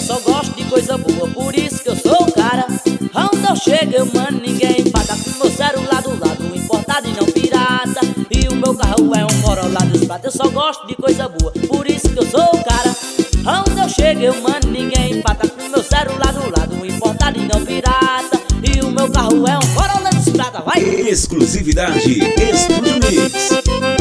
só gosto de coisa boa, por isso que eu sou o cara. Aonde eu chego eu mando ninguém paga. Com meu celular do lado, importado e não pirata. E o meu carro é um Corolla dos pratos. Eu só gosto de coisa boa, por isso que eu sou o cara. Aonde eu chego eu mando ninguém paga. Com meu celular do lado, importado e não pirata. E o meu carro é um Corolla dos pratos. Vai! Exclusividade Estúdio Mix.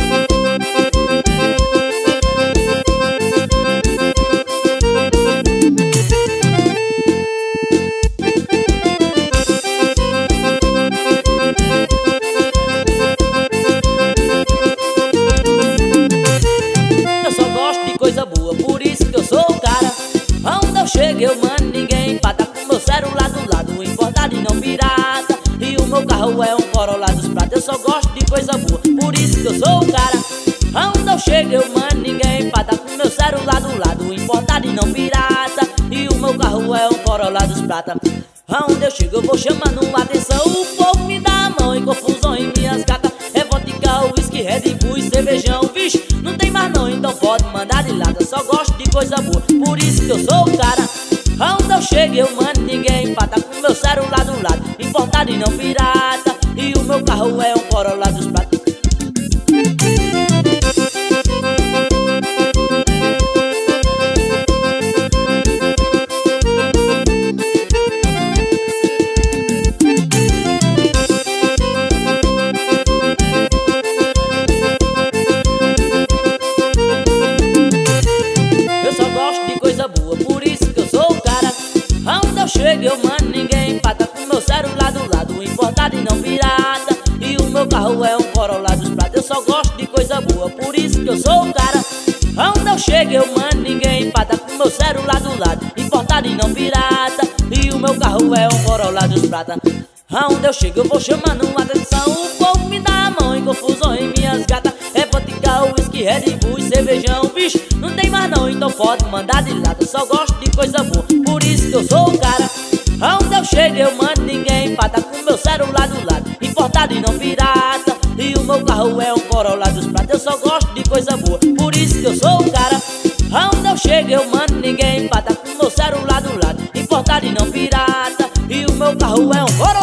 Coisa boa, por isso que eu sou o cara. Aonde eu chego eu mando ninguém pata. Com meu celular do lado, importado e não pirata. E o meu carro é um Corolla dos pratos. Eu só gosto de coisa boa, por isso que eu sou o cara. Aonde eu chego eu mando ninguém pata. Com meu celular do lado, importado e não pirata. E o meu carro é um Corolla dos pratos. Aonde eu chego eu vou chamando uma atenção. O povo me dá a mão em confusão em minhas gatas. É vodka, whisky, Red Bull e cervejão. Vixe, não tem mais não, então pode mandar de lata. Só gosto de coisa boa, por isso que eu sou o cara. Aonde eu chego eu mando ninguém pata. Com meu celular do lado, importado e não pirata. E o meu carro é um Corolla dos pratos. Por isso que eu sou o cara. Aonde eu chego eu mando ninguém pata. Com meu celular do lado, importado e não pirata. E o meu carro é um Corolla dos pratos. Eu só gosto de coisa boa, por isso que eu sou o cara. Aonde eu chego eu mando ninguém pata. Com meu celular do lado, importado e não pirata. E o meu carro é um Corolla dos pratos. Aonde eu chego eu vou chamando uma atenção. O povo me dá a mão em confusão em minhas gatas. É vodka, whisky, Red Bull e cervejão. Vixe, não tem mais não, então pode mandar de lado. Eu só gosto de coisa boa, por isso que eu sou o cara. Aonde eu chego eu mando ninguém pata. Com meu celular do lado, importado e não pirata. E o meu carro é um Corolla dos pratos. Eu só gosto de coisa boa, por isso que eu sou o cara. Aonde eu chego eu mando ninguém pata. Com meu celular do lado, importado e não pirata. E o meu carro é um Corolla.